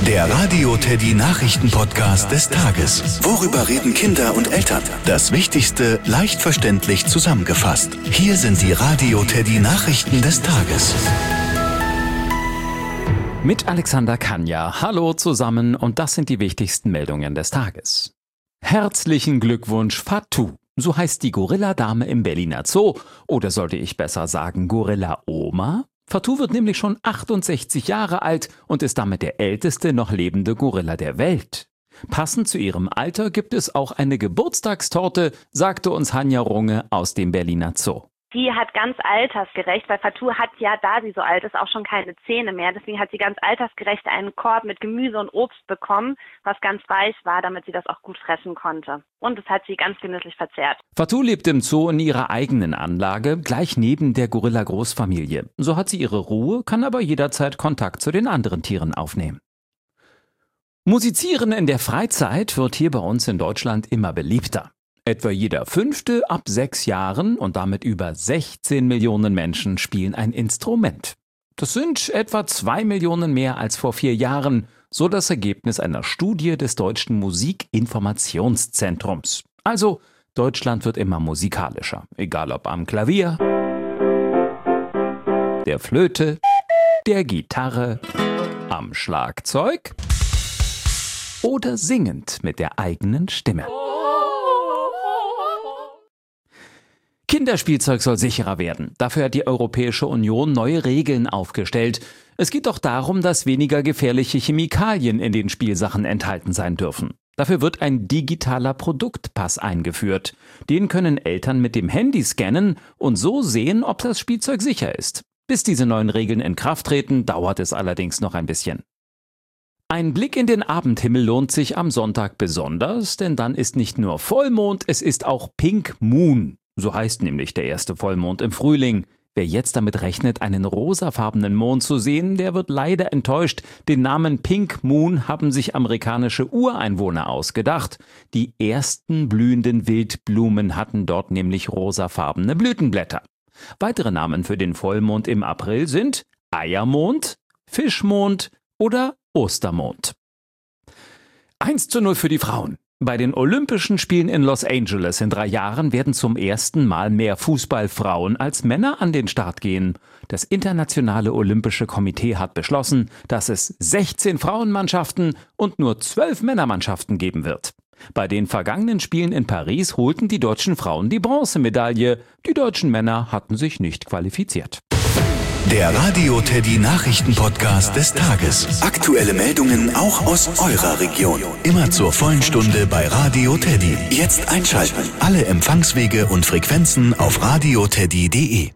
Der Radio Teddy Nachrichten-Podcast des Tages. Worüber reden Kinder und Eltern? Das Wichtigste leicht verständlich zusammengefasst. Hier sind die Radio Teddy Nachrichten des Tages. Mit Alexander Kanja. Hallo zusammen und das sind die wichtigsten Meldungen des Tages. Herzlichen Glückwunsch Fatou. So heißt die Gorilla-Dame im Berliner Zoo. Oder sollte ich besser sagen Gorilla-Oma? Fatou wird nämlich schon 68 Jahre alt und ist damit der älteste noch lebende Gorilla der Welt. Passend zu ihrem Alter gibt es auch eine Geburtstagstorte, sagte uns Hanja Runge aus dem Berliner Zoo. Die hat ganz altersgerecht, weil Fatou hat ja, da sie so alt ist, auch schon keine Zähne mehr. Deswegen hat sie ganz altersgerecht einen Korb mit Gemüse und Obst bekommen, was ganz weich war, damit sie das auch gut fressen konnte. Und das hat sie ganz genüsslich verzehrt. Fatou lebt im Zoo in ihrer eigenen Anlage, gleich neben der Gorilla-Großfamilie. So hat sie ihre Ruhe, kann aber jederzeit Kontakt zu den anderen Tieren aufnehmen. Musizieren in der Freizeit wird hier bei uns in Deutschland immer beliebter. Etwa jeder Fünfte ab 6 Jahren und damit über 16 Millionen Menschen spielen ein Instrument. Das sind etwa 2 Millionen mehr als vor 4 Jahren, so das Ergebnis einer Studie des Deutschen Musikinformationszentrums. Also, Deutschland wird immer musikalischer, egal ob am Klavier, der Flöte, der Gitarre, am Schlagzeug oder singend mit der eigenen Stimme. Kinderspielzeug soll sicherer werden. Dafür hat die Europäische Union neue Regeln aufgestellt. Es geht doch darum, dass weniger gefährliche Chemikalien in den Spielsachen enthalten sein dürfen. Dafür wird ein digitaler Produktpass eingeführt. Den können Eltern mit dem Handy scannen und so sehen, ob das Spielzeug sicher ist. Bis diese neuen Regeln in Kraft treten, dauert es allerdings noch ein bisschen. Ein Blick in den Abendhimmel lohnt sich am Sonntag besonders, denn dann ist nicht nur Vollmond, es ist auch Pink Moon. So heißt nämlich der erste Vollmond im Frühling. Wer jetzt damit rechnet, einen rosafarbenen Mond zu sehen, der wird leider enttäuscht. Den Namen Pink Moon haben sich amerikanische Ureinwohner ausgedacht. Die ersten blühenden Wildblumen hatten dort nämlich rosafarbene Blütenblätter. Weitere Namen für den Vollmond im April sind Eiermond, Fischmond oder Ostermond. 1:0 für die Frauen. Bei den Olympischen Spielen in Los Angeles in 3 Jahren werden zum ersten Mal mehr Fußballfrauen als Männer an den Start gehen. Das Internationale Olympische Komitee hat beschlossen, dass es 16 Frauenmannschaften und nur 12 Männermannschaften geben wird. Bei den vergangenen Spielen in Paris holten die deutschen Frauen die Bronzemedaille. Die deutschen Männer hatten sich nicht qualifiziert. Der Radio Teddy Nachrichten-Podcast des Tages. Aktuelle Meldungen auch aus eurer Region. Immer zur vollen Stunde bei Radio Teddy. Jetzt einschalten. Alle Empfangswege und Frequenzen auf radioteddy.de.